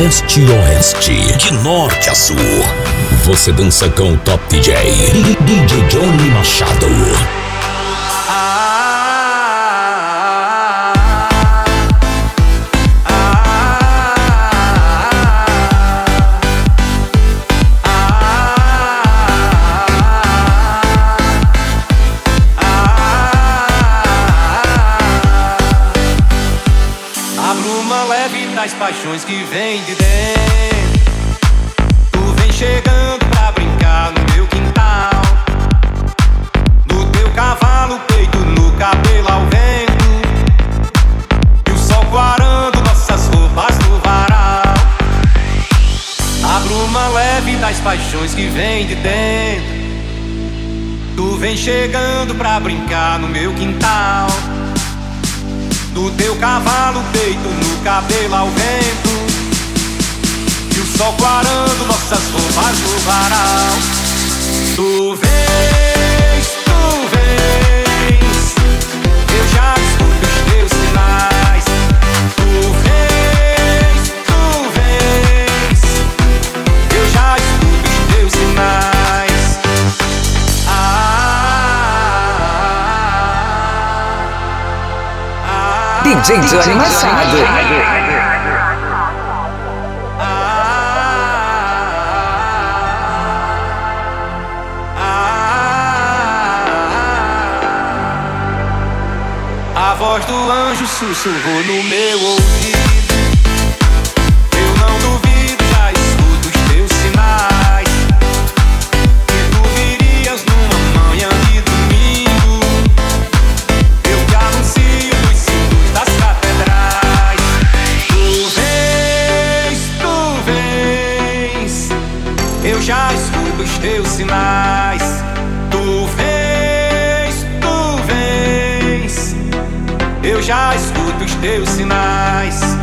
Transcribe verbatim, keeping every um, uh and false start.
leste a oeste, de norte a sul. Você dança com o Top D J, D J Johnny Machado. Das paixões que vem de dentro, tu vem chegando pra brincar no meu quintal. No teu cavalo, peito no cabelo ao vento, e o sol clarando nossas roupas no varal. A bruma leve das paixões que vem de dentro, tu vem chegando pra brincar no meu quintal. Do teu cavalo, peito no cabelo ao vento, e o sol clarando nossas roupas no varal. Tu vens, tu vens, eu já escuto os teus sinais. Tu vens, tu vens, eu já escuto os teus sinais. D J Johnny Machado. A voz do anjo sussurrou no meu ouvido. Eu não duvido, já escuto os teus sinais. Que tu virias numa manhã de domingo. Eu te anuncio nos sinos das catedrais. Tu vens, tu vens, eu já escuto os teus sinais. Tu vens, tu vens, eu já escuto os teus sinais.